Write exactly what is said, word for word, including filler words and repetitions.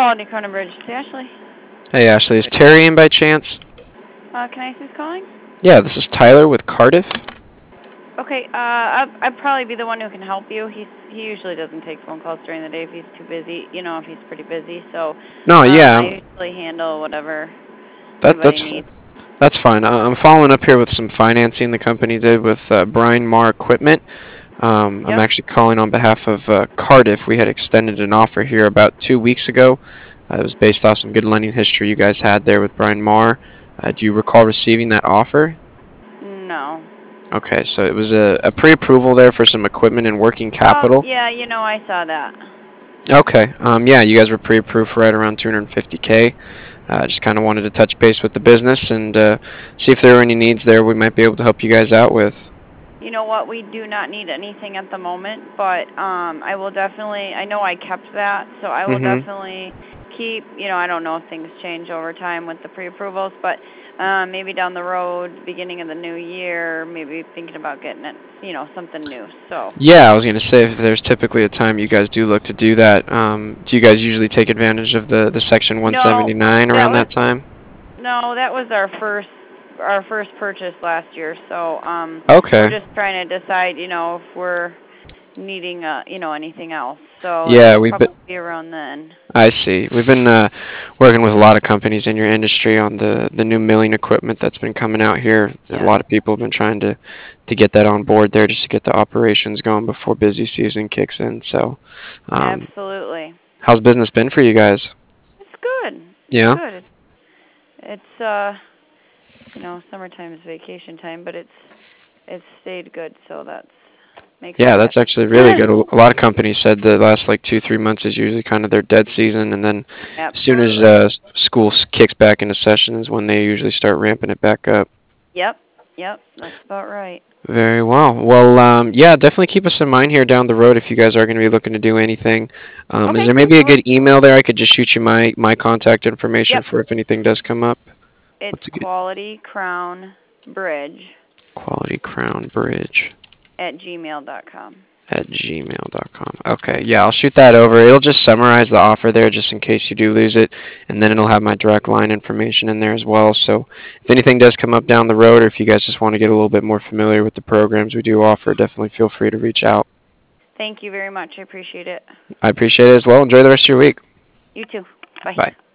Quality Crown Bridge. It's Ashley. Hey Ashley, is Terry in by chance? Uh, can I see who's calling? Yeah, this is Tyler with Cardiff. Okay, uh, I'd, I'd probably be the one who can help you. He's he usually doesn't take phone calls during the day if he's too busy. You know, if he's pretty busy. So, No, um, yeah, I usually handle whatever that anybody that's needs. that's fine. Uh, I'm following up here with some financing the company did with uh, Brian Marr Equipment. Um, I'm Yep. actually calling on behalf of uh, Cardiff. We had extended an offer here about two weeks ago. Uh, it was based off some good lending history you guys had there with Brian Marr. Uh, do you recall receiving that offer? No. Okay, so it was a, a pre-approval there for some equipment and working Oh, capital. yeah, you know, I saw that. Okay, um, yeah, you guys were pre-approved for right around two hundred fifty K. I uh, just kind of wanted to touch base with the business and uh, see if there were any needs there we might be able to help you guys out with. You know what? We do not need anything at the moment, but um, I will definitely. I know I kept that, so I will Mm-hmm. definitely keep. You know, I don't know if things change over time with the pre-approvals, but um, maybe down the road, beginning of the new year, maybe thinking about getting it. You know, something new. So. Yeah, I was going to say if there's typically a time you guys do look to do that, um, do you guys usually take advantage of the, the Section No, one seventy-nine that around was that time? no, that was our first our first purchase last year. So um, we're Okay. just trying to decide. You know, if we're needing uh, you know anything else. So it Yeah, would we've been, probably be around then. I see. We've been uh, working with a lot of companies in your industry on the, the new milling equipment that's been coming out here. A Yes. lot of people have been trying to, to get that on board there just to get the operations going before busy season kicks in. So, um, Absolutely. how's business been for you guys? It's good. It's Yeah? good. It's, it's uh, you know, summertime is vacation time, but it's it's stayed good, so that's makes us Yeah, that's happy. actually really good. A a lot of companies said the last like two, three months is usually kind of their dead season, and then as soon as Absolutely. uh, s- school s- kicks back into session is when they usually start ramping it back up. Yep. Yep. That's about right. Very well. Well, um, yeah, definitely keep us in mind here down the road if you guys are going to be looking to do anything. Um, is Okay. there maybe a Well, good email there I could just shoot you my, my contact information yep. for if anything does come up? It's What's a good Quality Crown Bridge quality crown bridge at gmail dot com. at gmail dot com? Okay, yeah, I'll shoot that over. It'll just summarize the offer there just in case you do lose it, and then it'll have my direct line information in there as well. So if anything does come up down the road, or if you guys just want to get a little bit more familiar with the programs we do offer, definitely feel free to reach out. Thank you very much. I appreciate it. I appreciate it as well. Enjoy the rest of your week. You too. Bye. Bye.